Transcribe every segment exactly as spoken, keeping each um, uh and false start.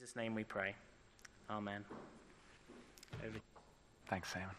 Jesus' name we pray. Amen. Over. Thanks, Simon.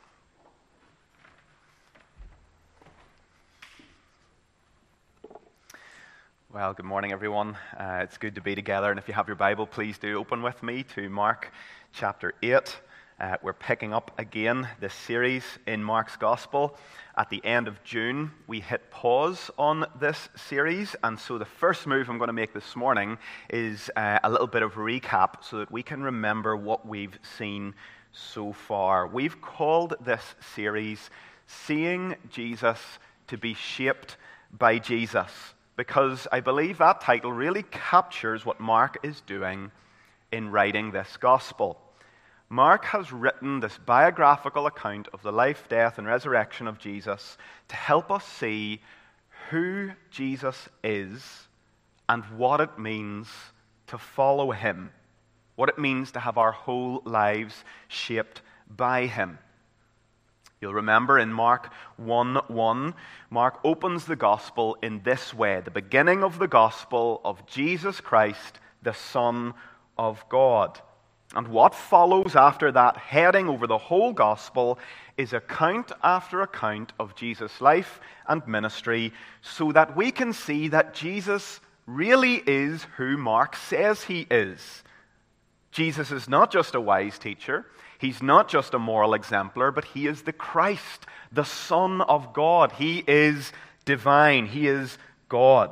Well, good morning, everyone. Uh, it's good to be together, and if you have your Bible, please do open with me to Mark chapter eight. Uh, we're picking up again this series in Mark's Gospel. At the end of June, we hit pause on this series, and so the first move I'm going to make this morning is uh, a little bit of recap so that we can remember what we've seen so far. We've called this series Seeing Jesus to be Shaped by Jesus, because I believe that title really captures what Mark is doing in writing this gospel. Mark has written this biographical account of the life, death, and resurrection of Jesus to help us see who Jesus is and what it means to follow him, what it means to have our whole lives shaped by him. You'll remember in Mark one one, Mark opens the gospel in this way: the beginning of the gospel of Jesus Christ, the Son of God. And what follows after that, heading over the whole gospel, is account after account of Jesus' life and ministry, so that we can see that Jesus really is who Mark says he is. Jesus is not just a wise teacher. He's not just a moral exemplar, but he is the Christ, the Son of God. He is divine. He is God.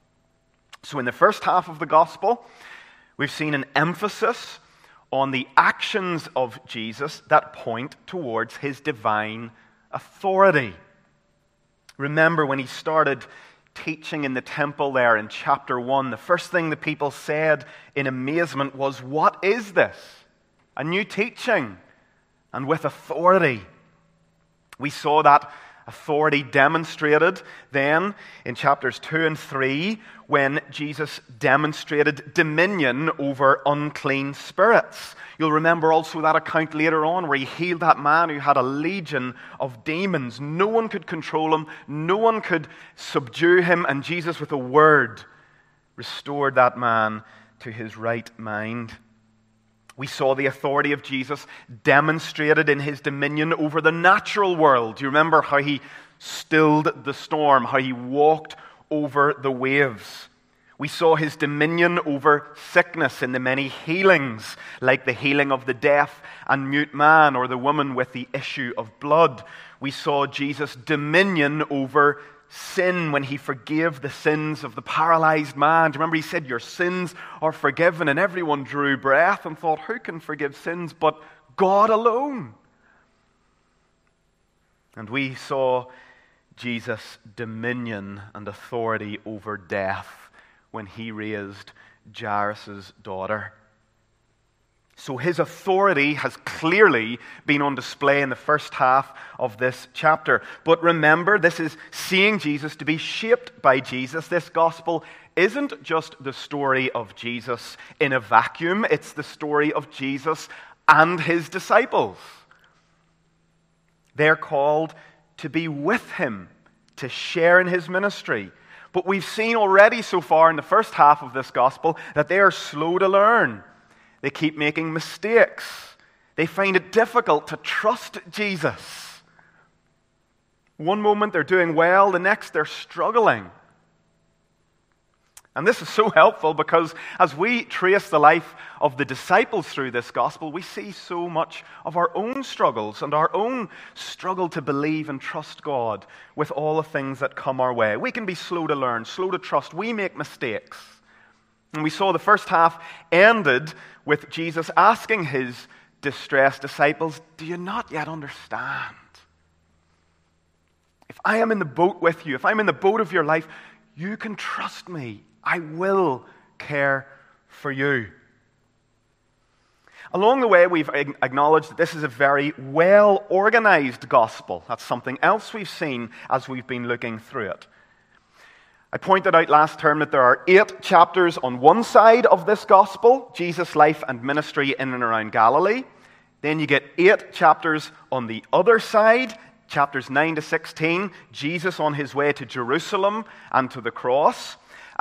So in the first half of the gospel, we've seen an emphasis on the actions of Jesus that point towards his divine authority. Remember when he started teaching in the temple there in chapter one, the first thing the people said in amazement was, "What is this? A new teaching, and with authority." We saw that authority demonstrated then in chapters two and three when Jesus demonstrated dominion over unclean spirits. You'll remember also that account later on where he healed that man who had a legion of demons. No one could control him, no one could subdue him, and Jesus with a word restored that man to his right mind. We saw the authority of Jesus demonstrated in his dominion over the natural world. Do you remember how he stilled the storm, how he walked over the waves? We saw his dominion over sickness in the many healings, like the healing of the deaf and mute man or the woman with the issue of blood. We saw Jesus' dominion over sin when he forgave the sins of the paralyzed man. Do you remember he said, "Your sins are forgiven," and everyone drew breath and thought, who can forgive sins but God alone? And we saw Jesus' dominion and authority over death when he raised Jairus' daughter. So his authority has clearly been on display in the first half of this chapter. But remember, this is seeing Jesus to be shaped by Jesus. This gospel isn't just the story of Jesus in a vacuum. It's the story of Jesus and his disciples. They're called to be with him, to share in his ministry. But we've seen already so far in the first half of this gospel that they are slow to learn. They keep making mistakes. They find it difficult to trust Jesus. One moment they're doing well, the next they're struggling. And this is so helpful because as we trace the life of the disciples through this gospel, we see so much of our own struggles and our own struggle to believe and trust God with all the things that come our way. We can be slow to learn, slow to trust. We make mistakes. And we saw the first half ended with Jesus asking his distressed disciples, "Do you not yet understand? If I am in the boat with you, if I'm in the boat of your life, you can trust me. I will care for you." Along the way, we've acknowledged that this is a very well-organized gospel. That's something else we've seen as we've been looking through it. I pointed out last term that there are eight chapters on one side of this gospel, Jesus' life and ministry in and around Galilee. Then you get eight chapters on the other side, chapters nine to sixteen, Jesus on his way to Jerusalem and to the cross.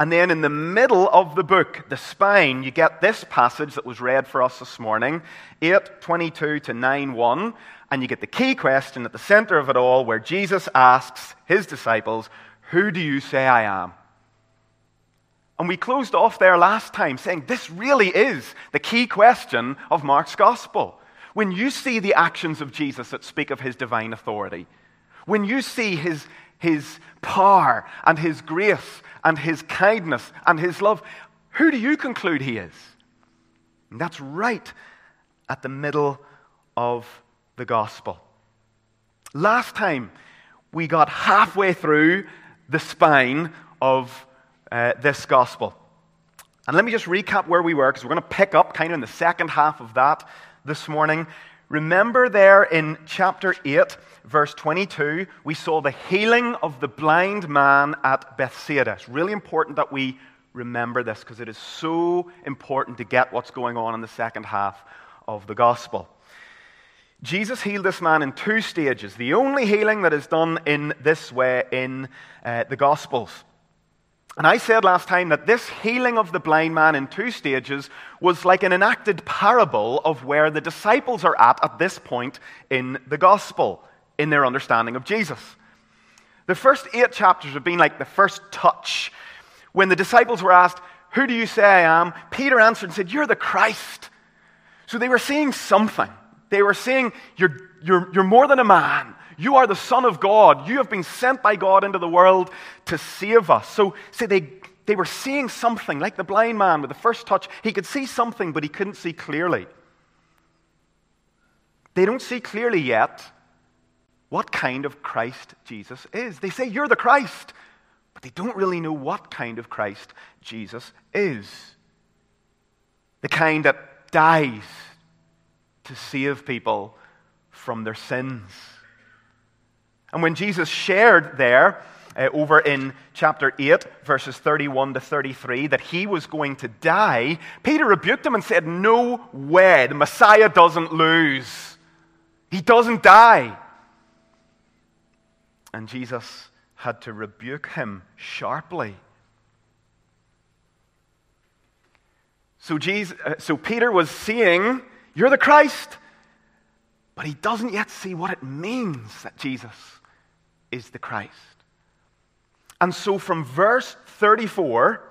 And then in the middle of the book, the spine, you get this passage that was read for us this morning, eight twenty-two to nine one, and you get the key question at the center of it all, where Jesus asks his disciples, "Who do you say I am?" And we closed off there last time saying this really is the key question of Mark's gospel. When you see the actions of Jesus that speak of his divine authority, when you see his, his power and his grace and his kindness and his love, who do you conclude he is? And that's right at the middle of the gospel. Last time, we got halfway through the spine of uh, this gospel. And let me just recap where we were, because we're going to pick up kind of in the second half of that this morning. Remember there in chapter eight, verse twenty-two, we saw the healing of the blind man at Bethsaida. It's really important that we remember this, because it is so important to get what's going on in the second half of the gospel. Jesus healed this man in two stages, the only healing that is done in this way in uh, the Gospels. And I said last time that this healing of the blind man in two stages was like an enacted parable of where the disciples are at at this point in the Gospel, in their understanding of Jesus. The first eight chapters have been like the first touch. When the disciples were asked, "Who do you say I am?" Peter answered and said, "You're the Christ." So they were seeing something. They were saying, you're, you're, you're more than a man. You are the Son of God. You have been sent by God into the world to save us. So, so they, they were seeing something, like the blind man with the first touch. He could see something, but he couldn't see clearly. They don't see clearly yet what kind of Christ Jesus is. They say, "You're the Christ," but they don't really know what kind of Christ Jesus is. The kind that dies to save people from their sins. And when Jesus shared there, uh, over in chapter eight, verses thirty-one to thirty-three, that he was going to die, Peter rebuked him and said, "No way, the Messiah doesn't lose. He doesn't die." And Jesus had to rebuke him sharply. So, Jesus, uh, so Peter was saying, "You're the Christ," but he doesn't yet see what it means that Jesus is the Christ. And so from verse thirty-four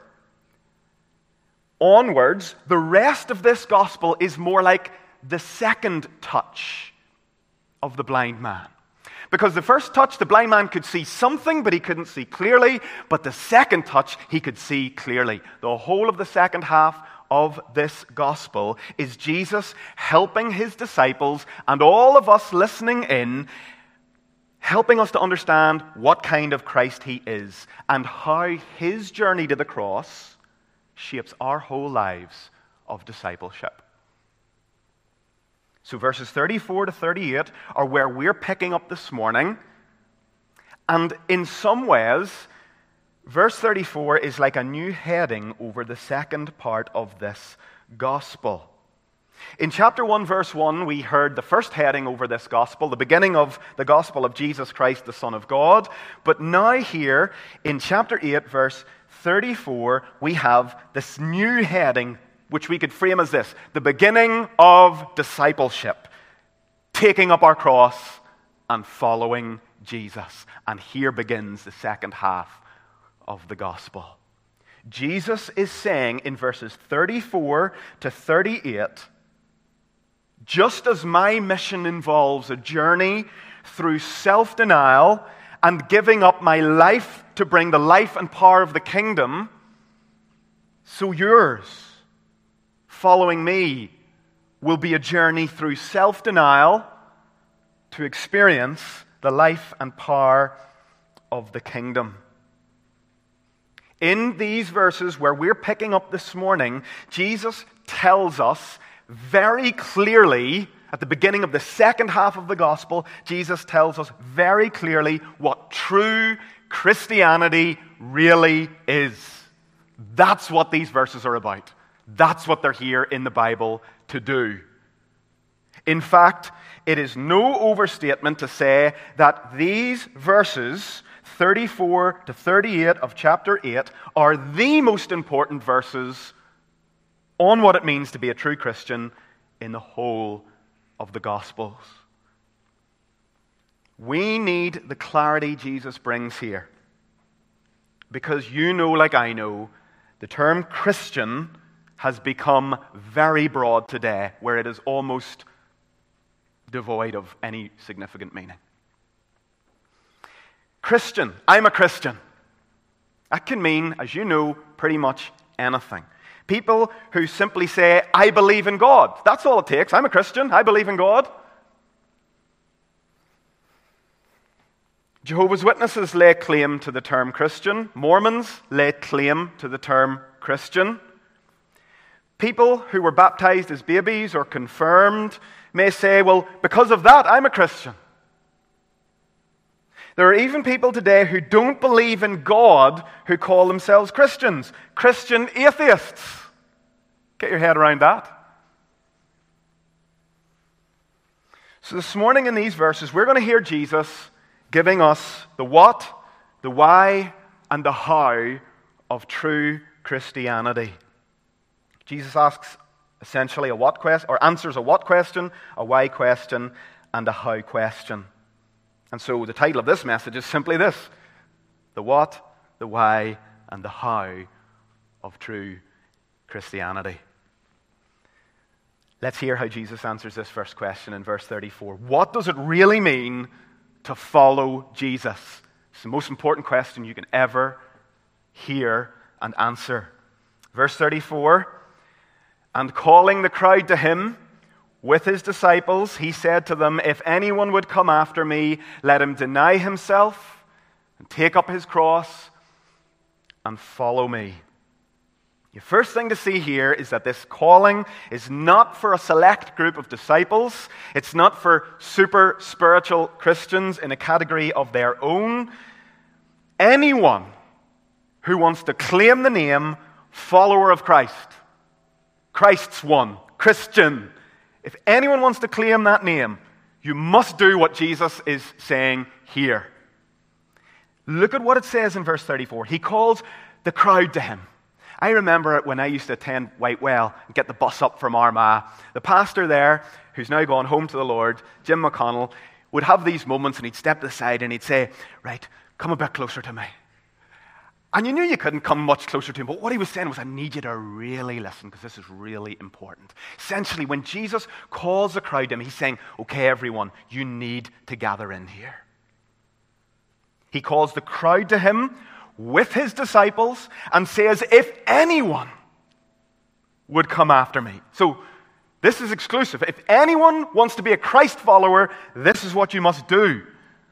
onwards, the rest of this gospel is more like the second touch of the blind man. Because the first touch, the blind man could see something, but he couldn't see clearly. But the second touch, he could see clearly. The whole of the second half of this gospel is Jesus helping his disciples and all of us listening in, helping us to understand what kind of Christ he is and how his journey to the cross shapes our whole lives of discipleship. So verses thirty-four to thirty-eight are where we're picking up this morning. And in some ways, verse thirty-four is like a new heading over the second part of this gospel. In chapter one, verse one, we heard the first heading over this gospel, the beginning of the gospel of Jesus Christ, the Son of God. But now here, in chapter eight, verse thirty-four, we have this new heading, which we could frame as this: the beginning of discipleship, taking up our cross and following Jesus. And here begins the second half of the gospel. Jesus is saying in verses thirty-four to thirty-eight, just as my mission involves a journey through self-denial and giving up my life to bring the life and power of the kingdom, so yours, following me, will be a journey through self-denial to experience the life and power of the kingdom. In these verses where we're picking up this morning, Jesus tells us very clearly, at the beginning of the second half of the gospel, Jesus tells us very clearly what true Christianity really is. That's what these verses are about. That's what they're here in the Bible to do. In fact, it is no overstatement to say that these verses, thirty-four to thirty-eight of chapter eight are the most important verses on what it means to be a true Christian in the whole of the Gospels. We need the clarity Jesus brings here. Because you know, like I know, the term Christian has become very broad today, where it is almost devoid of any significant meaning. Christian, I'm a Christian. That can mean, as you know, pretty much anything. People who simply say, I believe in God. That's all it takes. I'm a Christian. I believe in God. Jehovah's Witnesses lay claim to the term Christian. Mormons lay claim to the term Christian. People who were baptized as babies or confirmed may say, well, because of that, I'm a Christian. There are even people today who don't believe in God who call themselves Christians. Christian atheists. Get your head around that. So this morning in these verses, we're going to hear Jesus giving us the what, the why, and the how of true Christianity. Jesus asks essentially a what question, or answers a what question, a why question, and a how question. And so the title of this message is simply this: the what, the why, and the how of true Christianity. Let's hear how Jesus answers this first question in verse thirty-four. What does it really mean to follow Jesus? It's the most important question you can ever hear and answer. Verse thirty-four, and calling the crowd to him with his disciples, he said to them, if anyone would come after me, let him deny himself and take up his cross and follow me. The first thing to see here is that this calling is not for a select group of disciples. It's not for super spiritual Christians in a category of their own. Anyone who wants to claim the name follower of Christ, Christ's one, Christian. If anyone wants to claim that name, you must do what Jesus is saying here. Look at what it says in verse thirty-four. He calls the crowd to him. I remember when I used to attend Whitewell and get the bus up from Armagh. The pastor there, who's now gone home to the Lord, Jim McConnell, would have these moments and he'd step aside and he'd say, right, come a bit closer to me. And you knew you couldn't come much closer to him, but what he was saying was, I need you to really listen because this is really important. Essentially, when Jesus calls the crowd to him, he's saying, okay, everyone, you need to gather in here. He calls the crowd to him with his disciples and says, if anyone would come after me. So this is exclusive. If anyone wants to be a Christ follower, this is what you must do.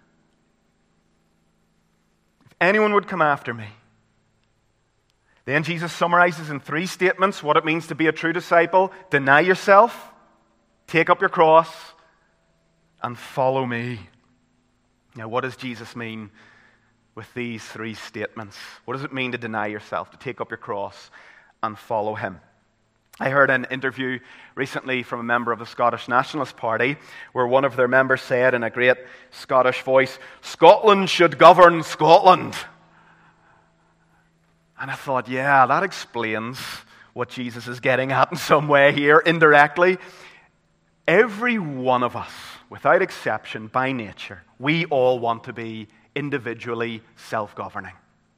If anyone would come after me. Then Jesus summarizes in three statements what it means to be a true disciple. Deny yourself, take up your cross, and follow me. Now, what does Jesus mean with these three statements? What does it mean to deny yourself, to take up your cross, and follow him? I heard an interview recently from a member of the Scottish Nationalist Party where one of their members said in a great Scottish voice, Scotland should govern Scotland. And I thought, yeah, that explains what Jesus is getting at in some way here, indirectly. Every one of us, without exception, by nature, we all want to be individually self-governing.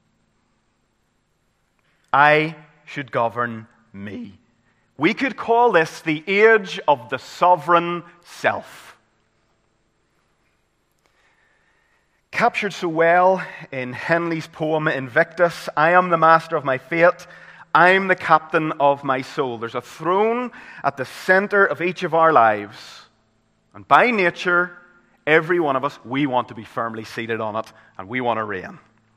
I should govern me. We could call this the age of the sovereign self. Captured so well in Henley's poem Invictus, I am the master of my fate, I'm the captain of my soul. There's a throne at the center of each of our lives. And by nature, every one of us, we want to be firmly seated on it, and we want to reign.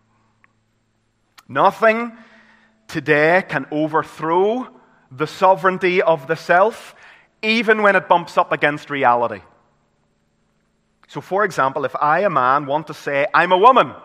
Nothing today can overthrow the sovereignty of the self, even when it bumps up against reality. So, for example, if I, a man, want to say, I'm a woman,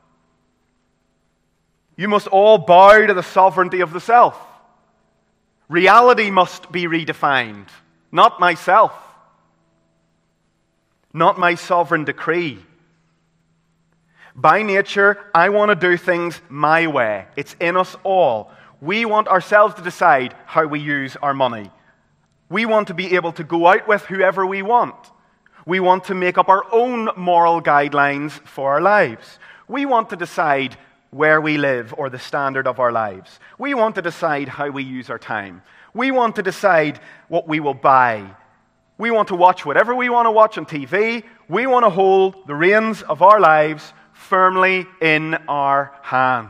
you must all bow to the sovereignty of the self. Reality must be redefined, not myself, not my sovereign decree. By nature, I want to do things my way. It's in us all. We want ourselves to decide how we use our money. We want to be able to go out with whoever we want. We want to make up our own moral guidelines for our lives. We want to decide where we live or the standard of our lives. We want to decide how we use our time. We want to decide what we will buy. We want to watch whatever we want to watch on T V. We want to hold the reins of our lives firmly in our hands.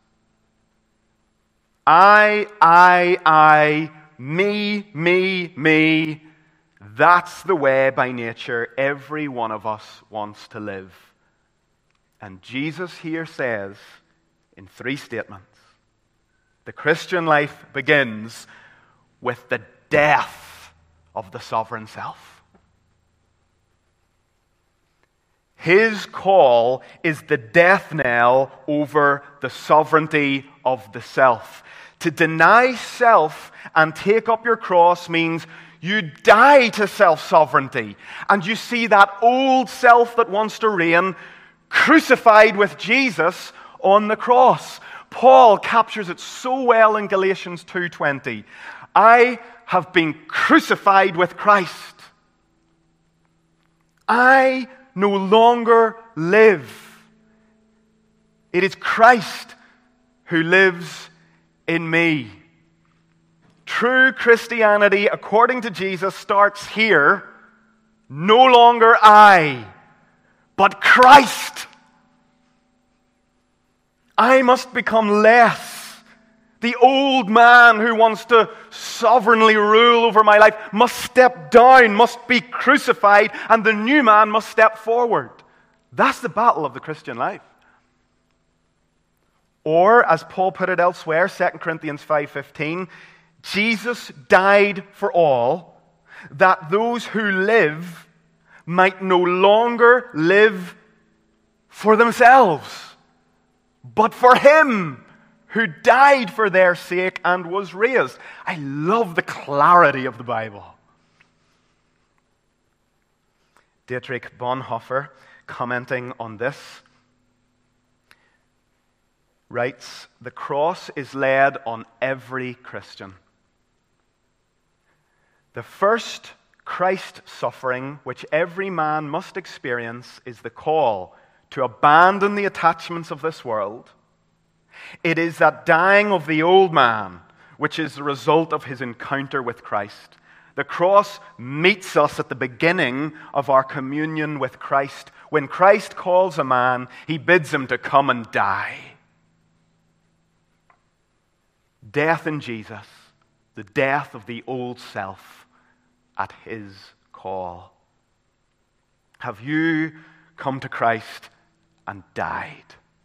I, I, I, me, me, me. That's the way by nature every one of us wants to live. And Jesus here says in three statements, the Christian life begins with the death of the sovereign self. His call is the death knell over the sovereignty of the self. To deny self and take up your cross means you die to self-sovereignty. And you see that old self that wants to reign crucified with Jesus on the cross. Paul captures it so well in Galatians two twenty. I have been crucified with Christ. I no longer live. It is Christ who lives in me. True Christianity, according to Jesus, starts here. No longer I, but Christ. I must become less. The old man who wants to sovereignly rule over my life must step down, must be crucified, and the new man must step forward. That's the battle of the Christian life. Or, as Paul put it elsewhere, Second Corinthians five fifteen, Jesus died for all, that those who live might no longer live for themselves, but for Him who died for their sake and was raised. I love the clarity of the Bible. Dietrich Bonhoeffer, commenting on this, writes, the cross is laid on every Christian. The first Christ suffering which every man must experience is the call to abandon the attachments of this world. It is that dying of the old man which is the result of his encounter with Christ. The cross meets us at the beginning of our communion with Christ. When Christ calls a man, He bids him to come and die. Death in Jesus, the death of the old self at His call. Have you come to Christ and died?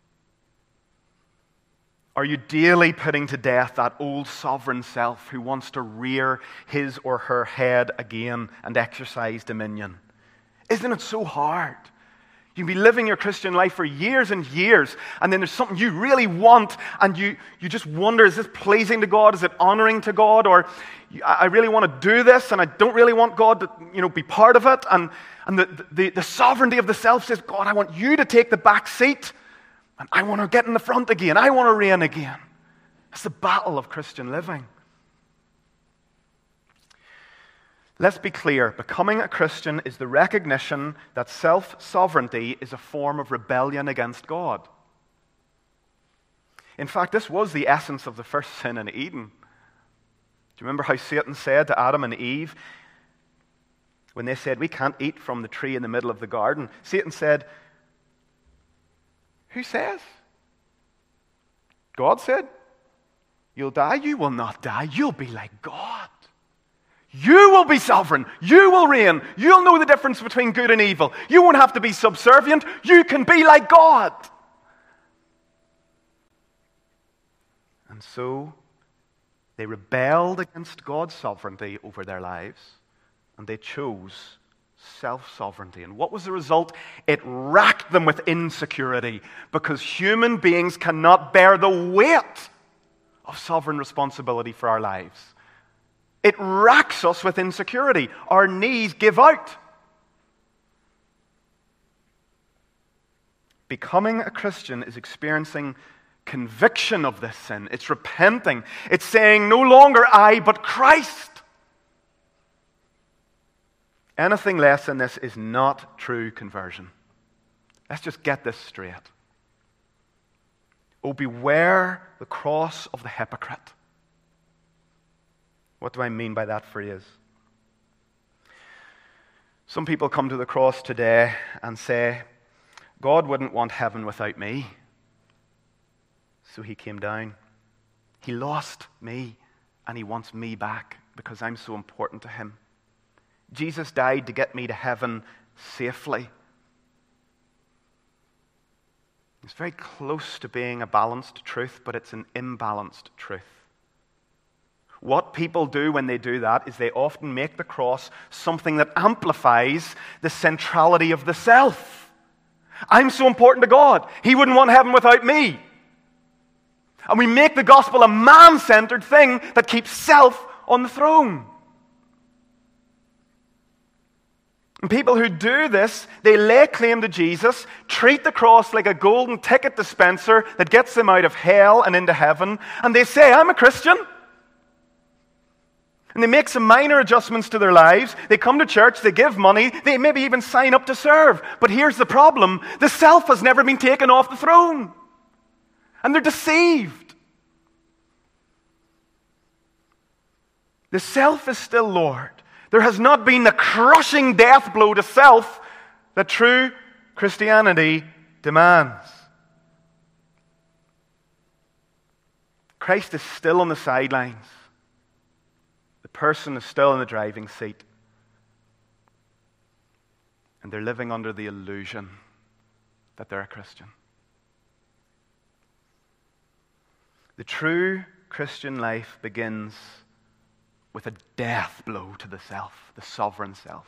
Are you daily putting to death that old sovereign self who wants to rear his or her head again and exercise dominion? Isn't it so hard? You can be living your Christian life for years and years, and then there's something you really want, and you, you just wonder, is this pleasing to God? Is it honoring to God? Or I really want to do this, and I don't really want God to, you know, be part of it. And, and the, the, the sovereignty of the self says, God, I want you to take the back seat. And I want to get in the front again. I want to reign again. It's the battle of Christian living. Let's be clear. Becoming a Christian is the recognition that self-sovereignty is a form of rebellion against God. In fact, this was the essence of the first sin in Eden. Do you remember how Satan said to Adam and Eve, when they said, we can't eat from the tree in the middle of the garden? Satan said, who says? God said, you'll die. You will not die. You'll be like God. You will be sovereign. You will reign. You'll know the difference between good and evil. You won't have to be subservient. You can be like God. And so they rebelled against God's sovereignty over their lives, and they chose self-sovereignty. And what was the result? It racked them with insecurity, because human beings cannot bear the weight of sovereign responsibility for our lives. It racks us with insecurity. Our knees give out. Becoming a Christian is experiencing conviction of this sin. It's repenting. It's saying, no longer I, but Christ. Anything less than this is not true conversion. Let's just get this straight. Oh, beware the cross of the hypocrite. What do I mean by that phrase? Some people come to the cross today and say, God wouldn't want heaven without me, so he came down. He lost me, and he wants me back because I'm so important to him. Jesus died to get me to heaven safely. It's very close to being a balanced truth, but it's an imbalanced truth. What people do when they do that is they often make the cross something that amplifies the centrality of the self. I'm so important to God. He wouldn't want heaven without me. And we make the gospel a man-centered thing that keeps self on the throne. And people who do this, they lay claim to Jesus, treat the cross like a golden ticket dispenser that gets them out of hell and into heaven, and they say, I'm a Christian. And they make some minor adjustments to their lives. They come to church, they give money, they maybe even sign up to serve. But here's the problem. The self has never been taken off the throne. And they're deceived. The self is still Lord. There has not been the crushing death blow to self that true Christianity demands. Christ is still on the sidelines. The person is still in the driving seat. And they're living under the illusion that they're a Christian. The true Christian life begins with a death blow to the self, the sovereign self.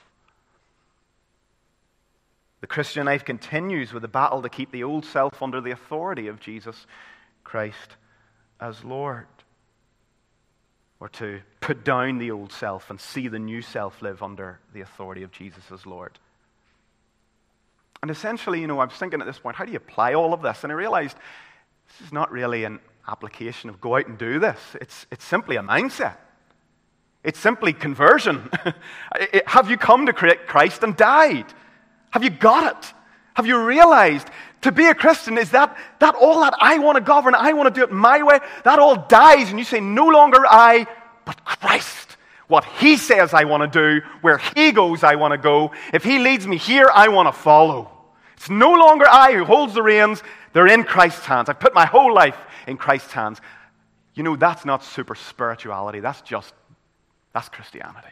The Christian life continues with a battle to keep the old self under the authority of Jesus Christ as Lord. Or to put down the old self and see the new self live under the authority of Jesus as Lord. And essentially, you know, I was thinking at this point, how do you apply all of this? And I realized this is not really an application of go out and do this. It's, it's simply a mindset. It's simply conversion. Have you come to Christ and died? Have you got it? Have you realized to be a Christian is that, that all that I want to govern, I want to do it my way, that all dies and you say, no longer I, but Christ. What he says I want to do, where he goes I want to go. If he leads me here, I want to follow. It's no longer I who holds the reins, they're in Christ's hands. I've put my whole life in Christ's hands. You know, that's not super spirituality, that's just, that's Christianity.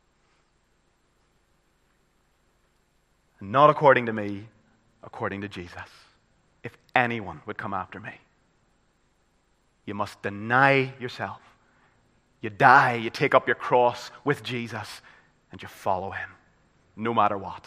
Not according to me, according to Jesus. If anyone would come after me, you must deny yourself. You die, you take up your cross with Jesus, and you follow him, no matter what.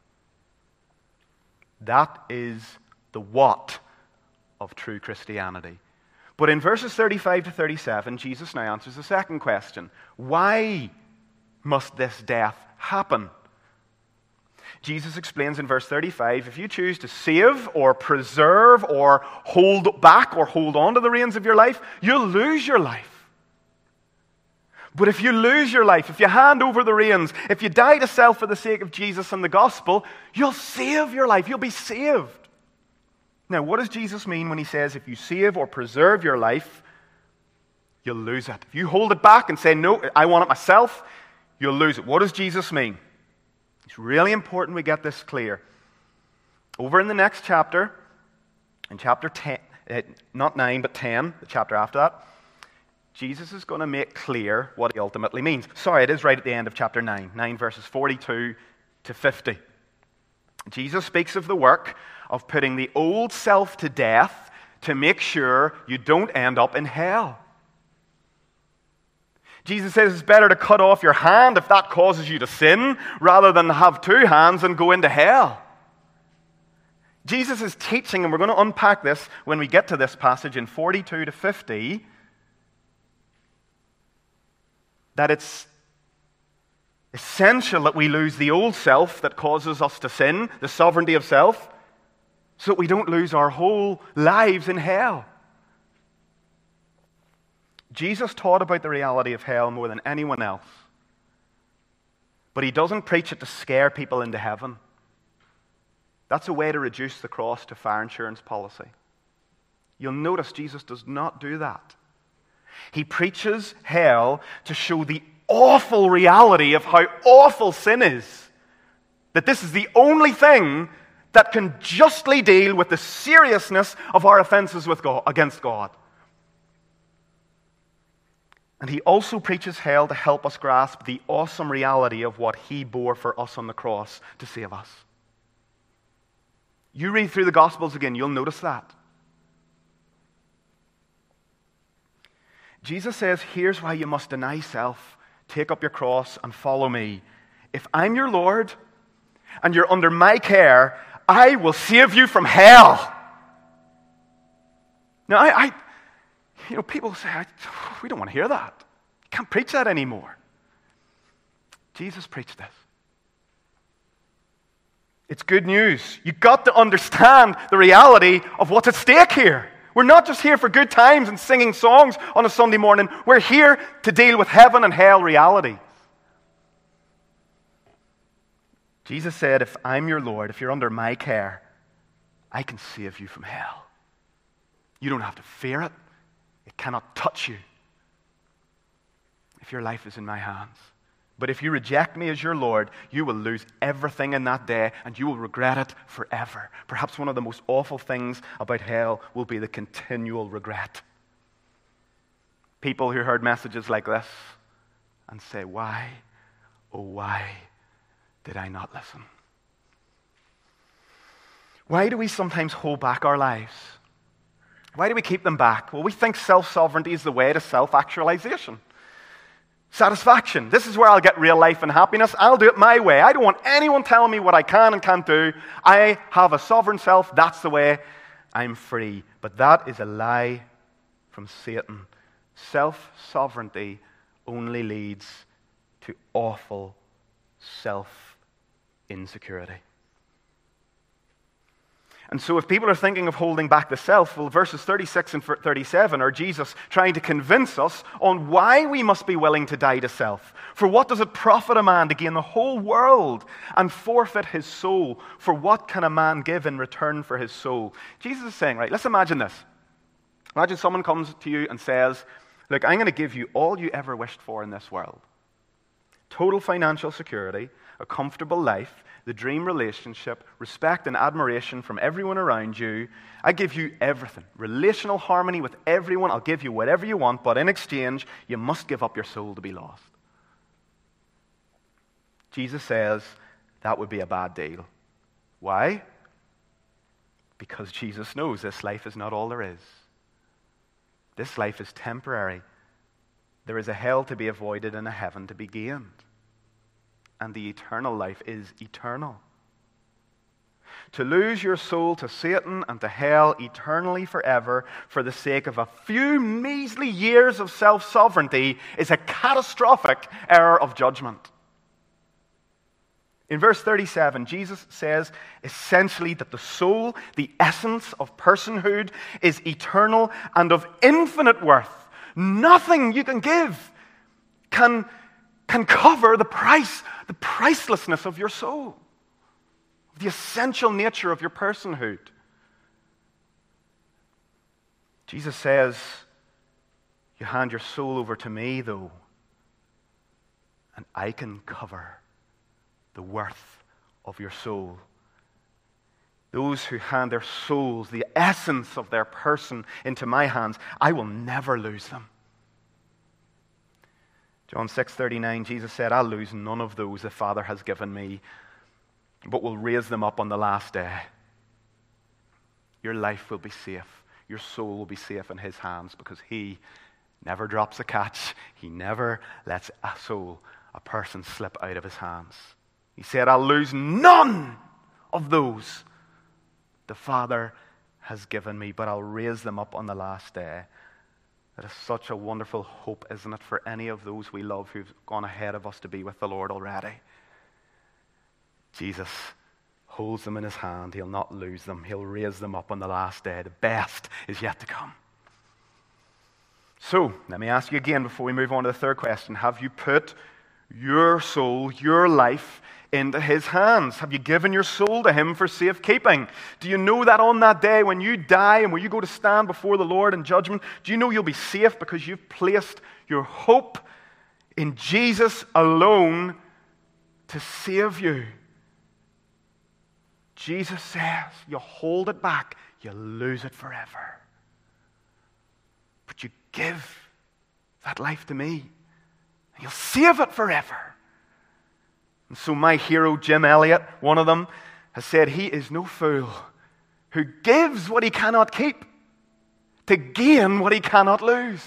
That is the what of true Christianity. But in verses thirty-five to thirty-seven, Jesus now answers the second question. Why must this death happen? Jesus explains in verse thirty-five, if you choose to save or preserve or hold back or hold on to the reins of your life, you'll lose your life. But if you lose your life, if you hand over the reins, if you die to self for the sake of Jesus and the gospel, you'll save your life. You'll be saved. Now, what does Jesus mean when he says if you save or preserve your life, you'll lose it? If you hold it back and say, no, I want it myself, you'll lose it. What does Jesus mean? It's really important we get this clear. Over in the next chapter, in chapter ten, uh, not nine, but ten, the chapter after that, Jesus is going to make clear what he ultimately means. Sorry, it is right at the end of chapter nine, nine verses forty-two to fifty. Jesus speaks of the work of putting the old self to death to make sure you don't end up in hell. Jesus says it's better to cut off your hand if that causes you to sin rather than have two hands and go into hell. Jesus is teaching, and we're going to unpack this when we get to this passage in forty-two to fifty, that it's essential that we lose the old self that causes us to sin, the sovereignty of self, so that we don't lose our whole lives in hell. Jesus taught about the reality of hell more than anyone else. But he doesn't preach it to scare people into heaven. That's a way to reduce the cross to fire insurance policy. You'll notice Jesus does not do that. He preaches hell to show the awful reality of how awful sin is. That this is the only thing that can justly deal with the seriousness of our offenses with God, against God. And he also preaches hell to help us grasp the awesome reality of what he bore for us on the cross to save us. You read through the Gospels again, you'll notice that. Jesus says, here's why you must deny self, take up your cross, and follow me. If I'm your Lord, and you're under my care, I will save you from hell. Now, I, I you know, people say, we don't want to hear that. You can't preach that anymore. Jesus preached this. It's good news. You've got to understand the reality of what's at stake here. We're not just here for good times and singing songs on a Sunday morning. We're here to deal with heaven and hell reality. Jesus said, if I'm your Lord, if you're under my care, I can save you from hell. You don't have to fear it. It cannot touch you if your life is in my hands. But if you reject me as your Lord, you will lose everything in that day and you will regret it forever. Perhaps one of the most awful things about hell will be the continual regret. People who heard messages like this and say, why, oh why did I not listen? Why do we sometimes hold back our lives? Why do we keep them back? Well, we think self-sovereignty is the way to self-actualization. Satisfaction. This is where I'll get real life and happiness. I'll do it my way. I don't want anyone telling me what I can and can't do. I have a sovereign self. That's the way I'm free. But that is a lie from Satan. Self-sovereignty only leads to awful self-insecurity. And so if people are thinking of holding back the self, well, verses thirty-six and thirty-seven are Jesus trying to convince us on why we must be willing to die to self. For what does it profit a man to gain the whole world and forfeit his soul? For what can a man give in return for his soul? Jesus is saying, right, let's imagine this. Imagine someone comes to you and says, look, I'm going to give you all you ever wished for in this world. Total financial security, a comfortable life, the dream relationship, respect and admiration from everyone around you. I give you everything. Relational harmony with everyone. I'll give you whatever you want, but in exchange, you must give up your soul to be lost. Jesus says that would be a bad deal. Why? Because Jesus knows this life is not all there is. This life is temporary. There is a hell to be avoided and a heaven to be gained. And the eternal life is eternal. To lose your soul to Satan and to hell eternally forever for the sake of a few measly years of self-sovereignty is a catastrophic error of judgment. In verse thirty-seven, Jesus says essentially that the soul, the essence of personhood, is eternal and of infinite worth. Nothing you can give can can cover the price, the pricelessness of your soul, the essential nature of your personhood. Jesus says, you hand your soul over to me, though, and I can cover the worth of your soul. Those who hand their souls, the essence of their person, into my hands, I will never lose them. John six thirty-nine, Jesus said, I'll lose none of those the Father has given me, but will raise them up on the last day. Your life will be safe. Your soul will be safe in his hands because he never drops a catch. He never lets a soul, a person, slip out of his hands. He said, I'll lose none of those the Father has given me, but I'll raise them up on the last day. That is such a wonderful hope, isn't it, for any of those we love who've gone ahead of us to be with the Lord already. Jesus holds them in his hand. He'll not lose them. He'll raise them up on the last day. The best is yet to come. So, let me ask you again before we move on to the third question. Have you put your soul, your life, into his hands? Have you given your soul to him for safekeeping? Do you know that on that day when you die and when you go to stand before the Lord in judgment, do you know you'll be safe because you've placed your hope in Jesus alone to save you? Jesus says, you hold it back, you lose it forever. But you give that life to me, and you'll save it forever. And so my hero, Jim Elliot, one of them, has said he is no fool who gives what he cannot keep to gain what he cannot lose.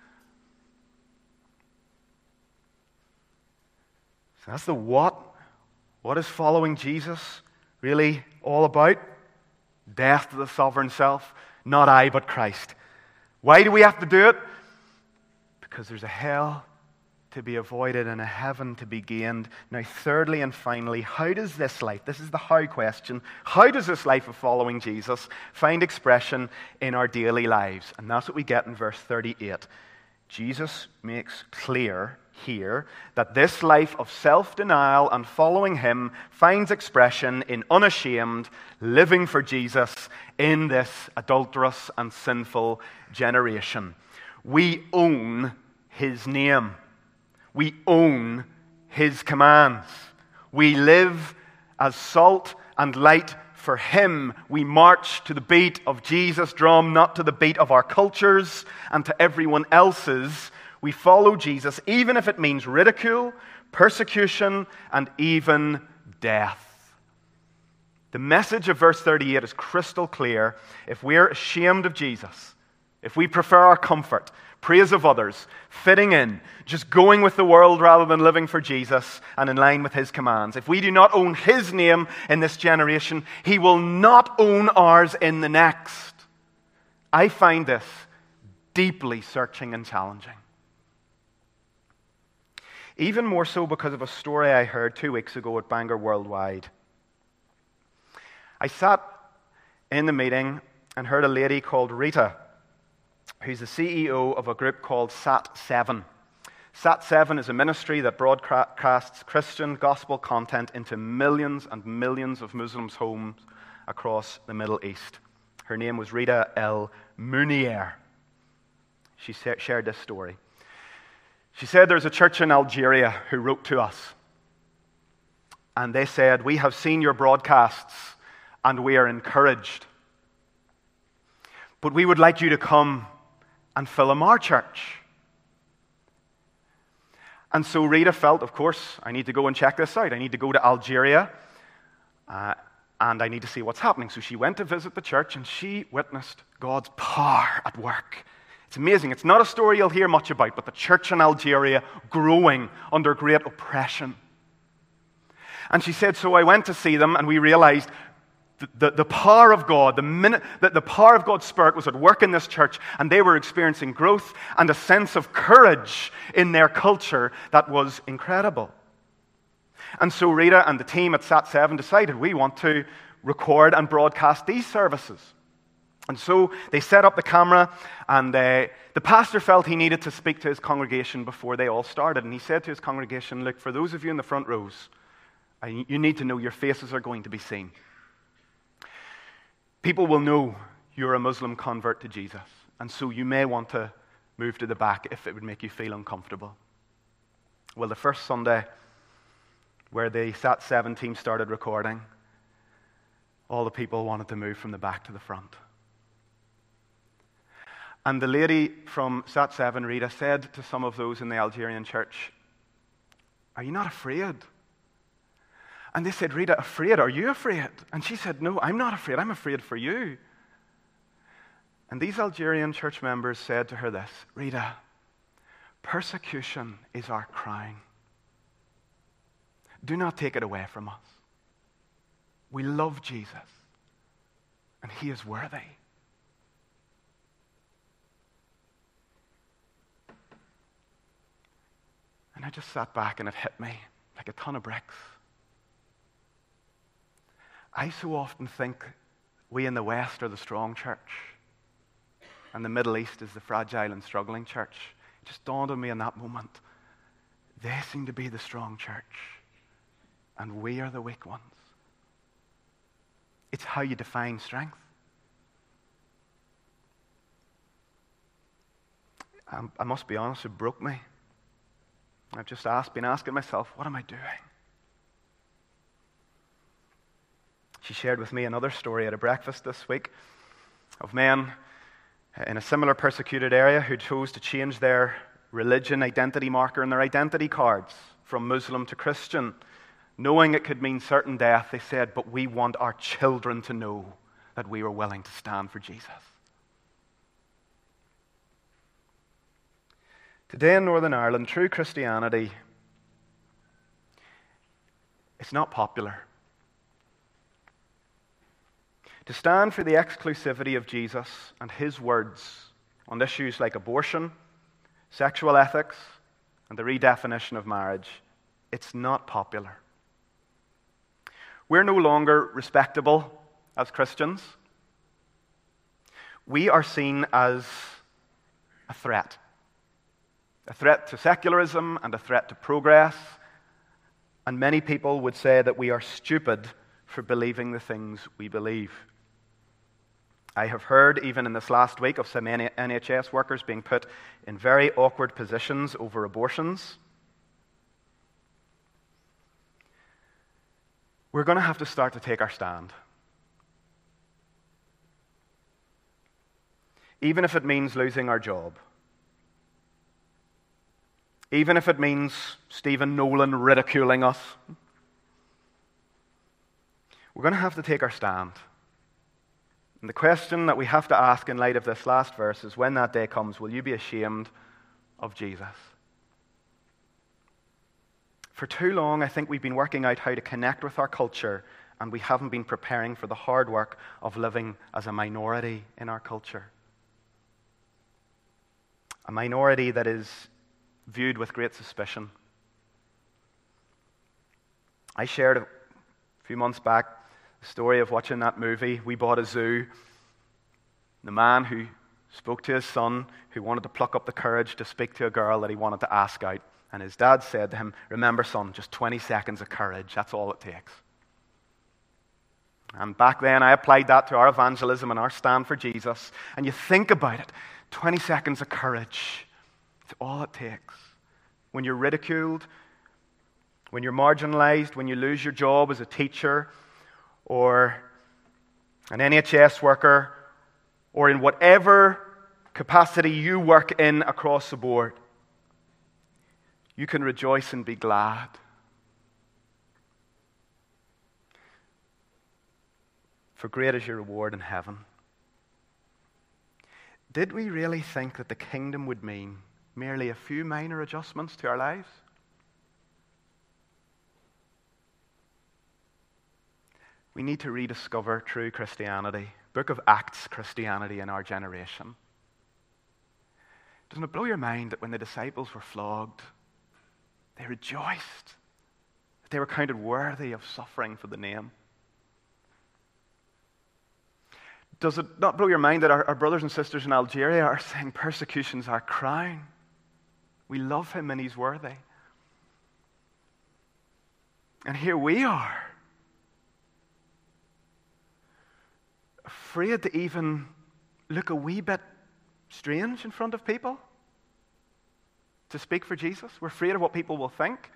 So that's the what. What is following Jesus really all about? Death to the sovereign self. Not I, but Christ. Why do we have to do it? Because there's a hell to be avoided and a heaven to be gained. Now, thirdly and finally, how does this life, this is the how question, how does this life of following Jesus find expression in our daily lives? And that's what we get in verse thirty-eight. Jesus makes clear here that this life of self-denial and following him finds expression in unashamed living for Jesus in this adulterous and sinful generation. We own his name. We own his commands. We live as salt and light for him. We march to the beat of Jesus' drum, not to the beat of our cultures and to everyone else's. We follow Jesus, even if it means ridicule, persecution, and even death. The message of verse thirty-eight is crystal clear. If we're ashamed of Jesus, if we prefer our comfort, praise of others, fitting in, just going with the world rather than living for Jesus and in line with his commands, if we do not own his name in this generation, he will not own ours in the next. I find this deeply searching and challenging. Even more so because of a story I heard two weeks ago at Bangor Worldwide. I sat in the meeting and heard a lady called Rita, who's the C E O of a group called Sat seven. Sat seven is a ministry that broadcasts Christian gospel content into millions and millions of Muslims' homes across the Middle East. Her name was Rita El Munier. She shared this story. She said there's a church in Algeria who wrote to us. And they said, we have seen your broadcasts and we are encouraged. But we would like you to come and film our church. And so Rita felt, of course, I need to go and check this out. I need to go to Algeria uh, and I need to see what's happening. So she went to visit the church and she witnessed God's power at work. It's amazing. It's not a story you'll hear much about, but the church in Algeria growing under great oppression. And she said, so I went to see them and we realized the, the, the power of God, the minute that the power of God's Spirit was at work in this church, and they were experiencing growth and a sense of courage in their culture that was incredible. And so Rita and the team at Sat seven decided we want to record and broadcast these services. And so they set up the camera, and uh, the pastor felt he needed to speak to his congregation before they all started. And he said to his congregation, look, for those of you in the front rows, I, you need to know your faces are going to be seen. People will know you're a Muslim convert to Jesus, and so you may want to move to the back if it would make you feel uncomfortable. Well, the first Sunday where the Sat seven team started recording, all the people wanted to move from the back to the front. And the lady from Sat seven, Rita, said to some of those in the Algerian church, are you not afraid? And they said, Rita, afraid? Are you afraid? And she said, no, I'm not afraid. I'm afraid for you. And these Algerian church members said to her this, Rita, persecution is our crown. Do not take it away from us. We love Jesus, and he is worthy. And I just sat back and it hit me like a ton of bricks. I so often think we in the West are the strong church, and the Middle East is the fragile and struggling church. It just dawned on me in that moment. They seem to be the strong church, and we are the weak ones. It's how you define strength. I'm, I must be honest, it broke me. I've just asked, been asking myself, what am I doing? She shared with me another story at a breakfast this week of men in a similar persecuted area who chose to change their religion identity marker in their identity cards from Muslim to Christian. Knowing it could mean certain death, they said, but we want our children to know that we were willing to stand for Jesus. Today in Northern Ireland, true Christianity, it's not popular. To stand for the exclusivity of Jesus and his words on issues like abortion, sexual ethics, and the redefinition of marriage, it's not popular. We're no longer respectable as Christians. We are seen as a threat. A threat to secularism and a threat to progress. And many people would say that we are stupid for believing the things we believe. I have heard, even in this last week, of some N H S workers being put in very awkward positions over abortions. We're going to have to start to take our stand. Even if it means losing our job. Even if it means Stephen Nolan ridiculing us. We're going to have to take our stand. And the question that we have to ask in light of this last verse is, when that day comes, will you be ashamed of Jesus? For too long, I think we've been working out how to connect with our culture, and we haven't been preparing for the hard work of living as a minority in our culture. A minority that is viewed with great suspicion. I shared a few months back the story of watching that movie, We Bought a Zoo. The man who spoke to his son, who wanted to pluck up the courage to speak to a girl that he wanted to ask out. And his dad said to him, remember, son, just twenty seconds of courage, that's all it takes. And back then, I applied that to our evangelism and our stand for Jesus. And you think about it, twenty seconds of courage, it's all it takes. When you're ridiculed, when you're marginalized, when you lose your job as a teacher, or an N H S worker, or in whatever capacity you work in across the board, you can rejoice and be glad. For great is your reward in heaven. Did we really think that the kingdom would mean merely a few minor adjustments to our lives? We need to rediscover true Christianity, Book of Acts Christianity in our generation. Doesn't it blow your mind that when the disciples were flogged, they rejoiced that they were counted worthy of suffering for the name? Does it not blow your mind that our, our brothers and sisters in Algeria are saying persecution's our crown? We love him and he's worthy. And here we are, afraid to even look a wee bit strange in front of people to speak for Jesus. We're afraid of what people will think.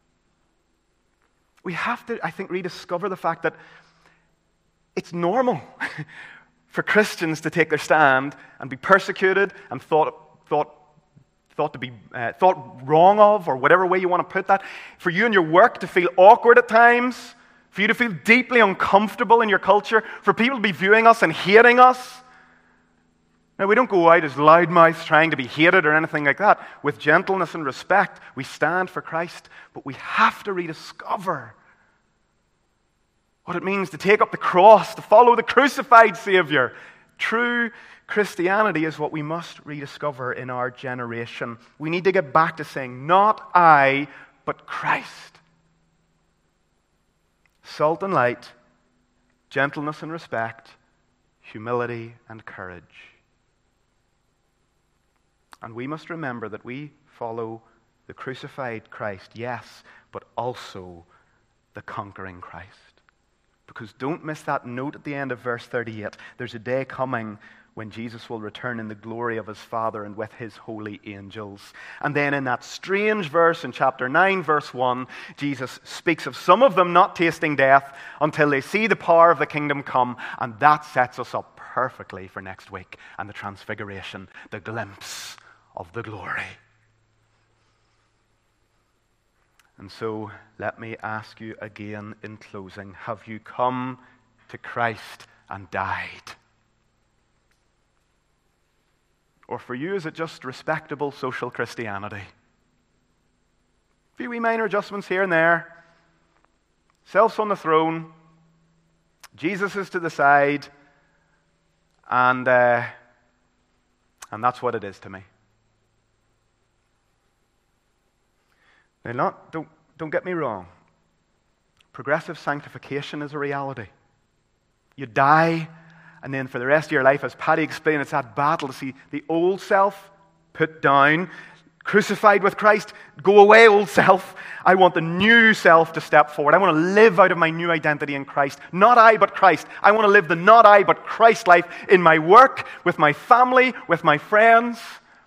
We have to, I think, rediscover the fact that it's normal for Christians to take their stand and be persecuted and thought thought thought to be uh, thought wrong of, or whatever way you want to put that. For you in your work to feel awkward at times, for you to feel deeply uncomfortable in your culture, for people to be viewing us and hating us. Now, we don't go out as loudmouths trying to be hated or anything like that. With gentleness and respect, we stand for Christ, but we have to rediscover what it means to take up the cross, to follow the crucified Savior. True Christianity is what we must rediscover in our generation. We need to get back to saying, not I, but Christ. Salt and light, gentleness and respect, humility and courage. And we must remember that we follow the crucified Christ, yes, but also the conquering Christ. Because don't miss that note at the end of verse thirty-eight. There's a day coming when Jesus will return in the glory of his Father and with his holy angels. And then in that strange verse in chapter nine, verse one, Jesus speaks of some of them not tasting death until they see the power of the kingdom come. And that sets us up perfectly for next week and the transfiguration, the glimpse of the glory. And so let me ask you again in closing, have you come to Christ and died? Or for you, is it just respectable social Christianity? A few wee minor adjustments here and there. Self's on the throne. Jesus is to the side. And, uh, and that's what it is to me. Now, not, don't, don't get me wrong. Progressive sanctification is a reality. You die, and then for the rest of your life, as Paddy explained, it's that battle to see the old self put down, crucified with Christ, go away, old self. I want the new self to step forward. I want to live out of my new identity in Christ. Not I, but Christ. I want to live the not I, but Christ life in my work, with my family, with my friends.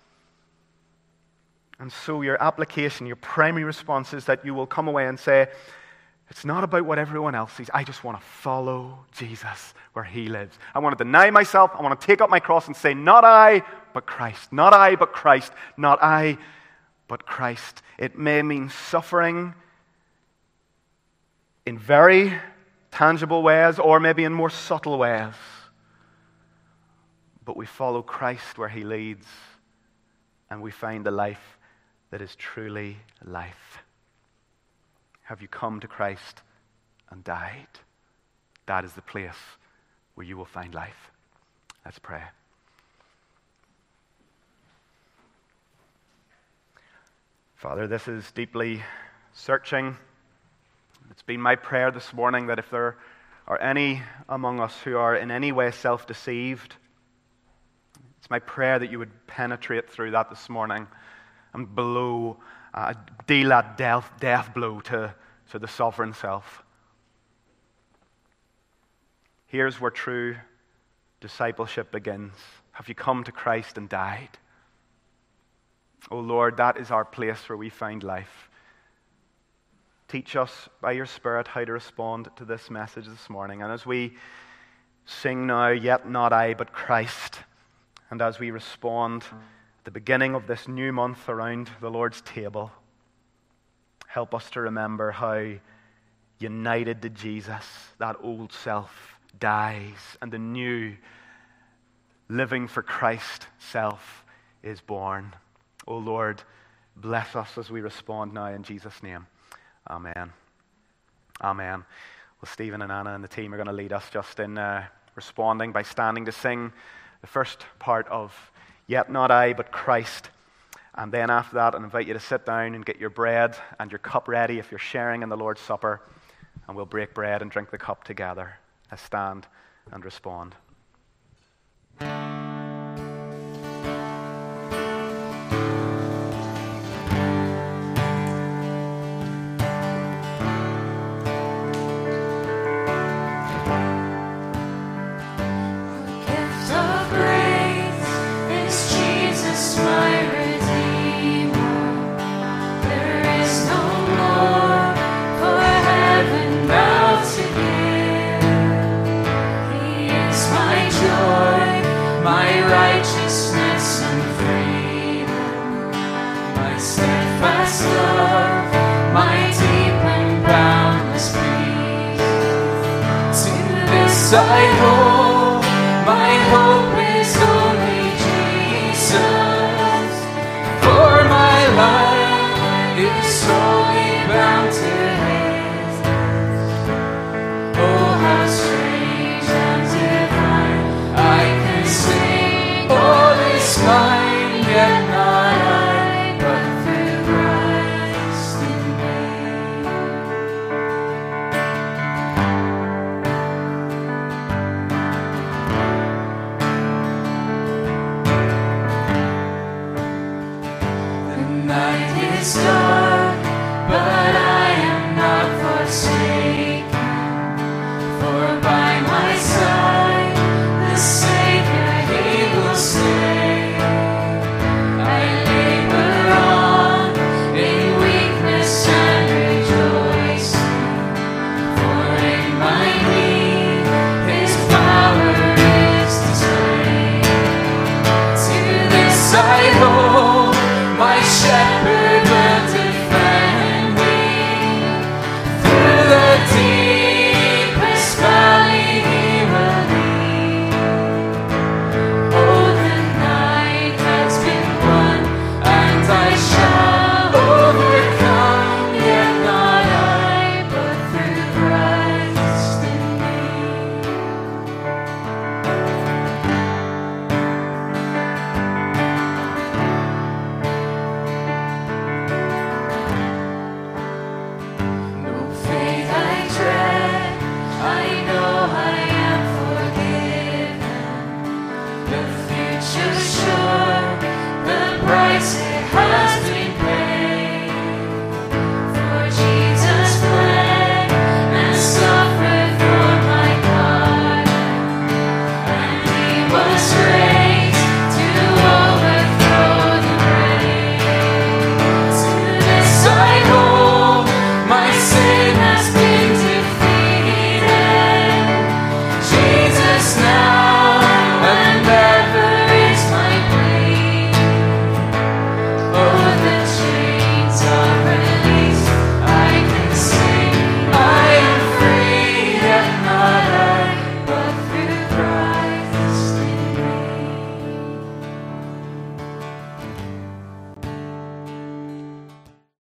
And so your application, your primary response is that you will come away and say, it's not about what everyone else sees. I just want to follow Jesus where he lives. I want to deny myself. I want to take up my cross and say, not I, but Christ. Not I, but Christ. Not I, but Christ. It may mean suffering in very tangible ways or maybe in more subtle ways. But we follow Christ where he leads and we find the life that is truly life. Have you come to Christ and died? That is the place where you will find life. Let's pray. Father, this is deeply searching. It's been my prayer this morning that if there are any among us who are in any way self-deceived, it's my prayer that you would penetrate through that this morning and blow, uh, deal that death, death blow to, to the sovereign self. Here's where true discipleship begins. Have you come to Christ and died? Oh Lord, that is our place where we find life. Teach us by your Spirit how to respond to this message this morning. And as we sing now, yet not I, but Christ, and as we respond at the beginning of this new month around the Lord's table, help us to remember how united to Jesus, that old self dies and the new living for Christ self is born. Oh Lord, bless us as we respond now in Jesus' name. Amen. Amen. Well, Stephen and Anna and the team are going to lead us just in uh, responding by standing to sing the first part of Yet Not I, but Christ. And then after that, I invite you to sit down and get your bread and your cup ready if you're sharing in the Lord's Supper. And we'll break bread and drink the cup together. Let's stand and respond. I hope, my hope is only Jesus, for my life is solely bound to